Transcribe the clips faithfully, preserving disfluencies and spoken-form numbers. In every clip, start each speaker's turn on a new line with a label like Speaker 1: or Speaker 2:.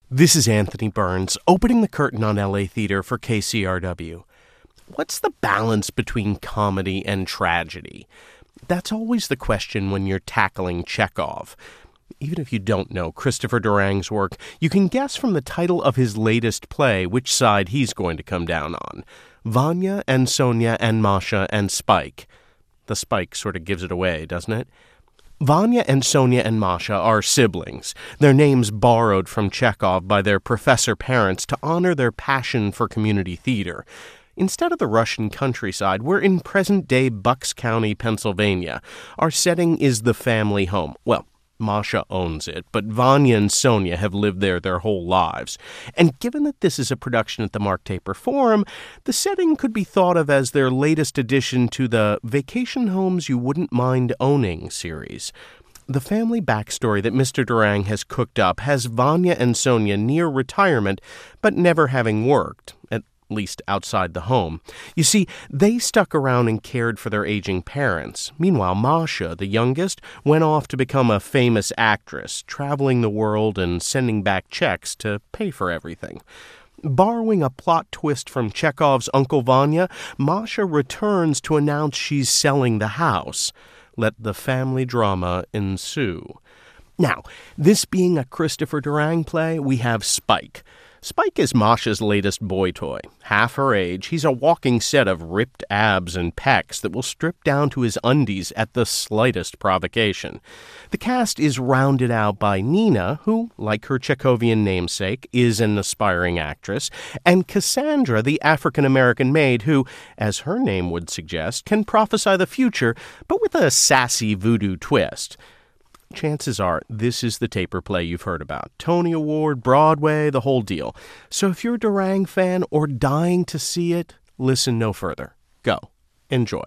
Speaker 1: This is Anthony Burns, opening the curtain on L A theater for K C R W. What's the balance between comedy and tragedy? That's always the question when you're tackling Chekhov. Even if you don't know Christopher Durang's work, you can guess from the title of his latest play which side he's going to come down on. Vanya and Sonia and Masha and Spike. The Spike sort of gives it away, doesn't it? Vanya and Sonia and Masha are siblings, their names borrowed from Chekhov by their professor parents to honor their passion for community theater. Instead of the Russian countryside, we're in present-day Bucks County, Pennsylvania. Our setting is the family home. Well, Masha owns it, but Vanya and Sonia have lived there their whole lives. And given that this is a production at the Mark Taper Forum, the setting could be thought of as their latest addition to the Vacation Homes You Wouldn't Mind Owning series. The family backstory that Mister Durang has cooked up has Vanya and Sonia near retirement, but never having worked, at least outside the home. You see, they stuck around and cared for their aging parents. Meanwhile, Masha, the youngest, went off to become a famous actress, traveling the world and sending back checks to pay for everything. Borrowing a plot twist from Chekhov's Uncle Vanya, Masha returns to announce she's selling the house. Let the family drama ensue. Now, this being a Christopher Durang play, we have Spike. Spike is Masha's latest boy toy. Half her age, he's a walking set of ripped abs and pecs that will strip down to his undies at the slightest provocation. The cast is rounded out by Nina, who, like her Chekhovian namesake, is an aspiring actress, and Cassandra, the African-American maid who, as her name would suggest, can prophesy the future, but with a sassy voodoo twist. Chances are this is the Taper play you've heard about. Tony Award, Broadway, the whole deal. So if you're a Durang fan or dying to see it, listen no further. Go. Enjoy.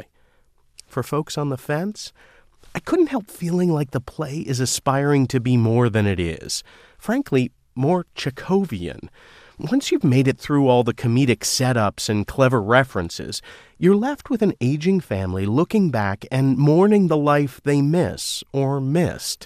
Speaker 1: For folks on the fence, I couldn't help feeling like the play is aspiring to be more than it is. Frankly, more Chekhovian. Once you've made it through all the comedic setups and clever references, you're left with an aging family looking back and mourning the life they miss or missed.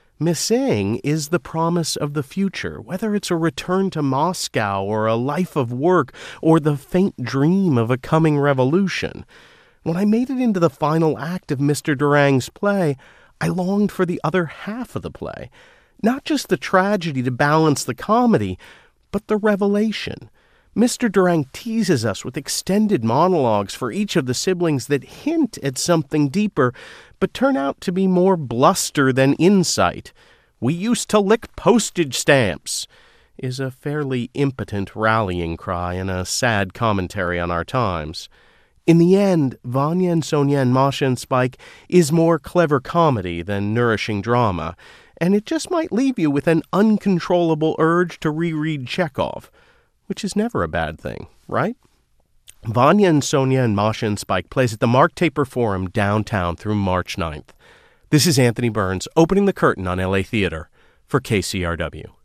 Speaker 1: Missing is the promise of the future, whether it's a return to Moscow or a life of work or the faint dream of a coming revolution. When I made it into the final act of Mister Durang's play, I longed for the other half of the play. Not just the tragedy to balance the comedy, but the revelation. Mister Durang teases us with extended monologues for each of the siblings that hint at something deeper, but turn out to be more bluster than insight. "We used to lick postage stamps," is a fairly impotent rallying cry and a sad commentary on our times. In the end, Vanya and Sonia and Masha and Spike is more clever comedy than nourishing drama, and it just might leave you with an uncontrollable urge to reread Chekhov, which is never a bad thing, right? Vanya and Sonia and Masha and Spike plays at the Mark Taper Forum downtown through March ninth. This is Anthony Burns, opening the curtain on L A Theater for K C R W.